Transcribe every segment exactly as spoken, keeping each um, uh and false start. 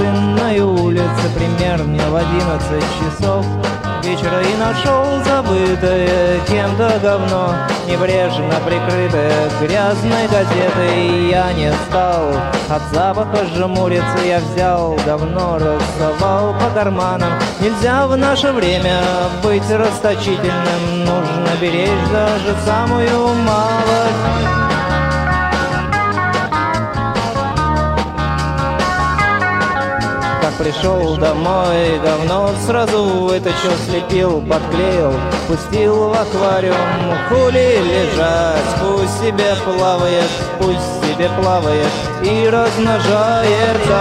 пустынной улице примерно в одиннадцать часов вечера и нашел забытое кем-то говно, небрежно прикрытое грязной газетой. Я не стал от запаха жмуриться, я взял, давно рассовал по карманам. Нельзя в наше время быть расточительным, нужно беречь даже самую малость. Пришел домой, говно сразу вытащил, слепил, подклеил, пустил в аквариум. Хули лежать, пусть себе плавает, пусть себе плавает и размножается.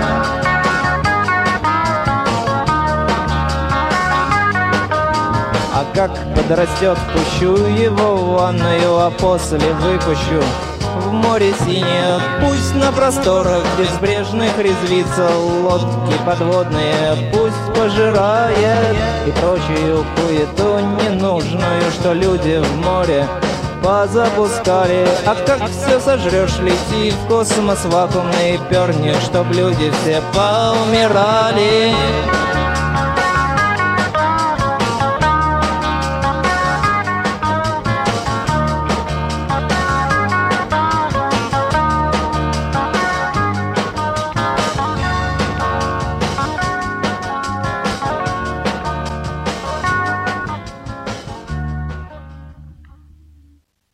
А как подрастет, пущу его в ванную, а после выпущу в море синее. Пусть на просторах безбрежных резвится, лодки подводные пусть пожирает и прочую хуету ненужную, что люди в море позапускали. А как все сожрешь, лети в космос вакуумный, перни, чтоб люди все поумирали.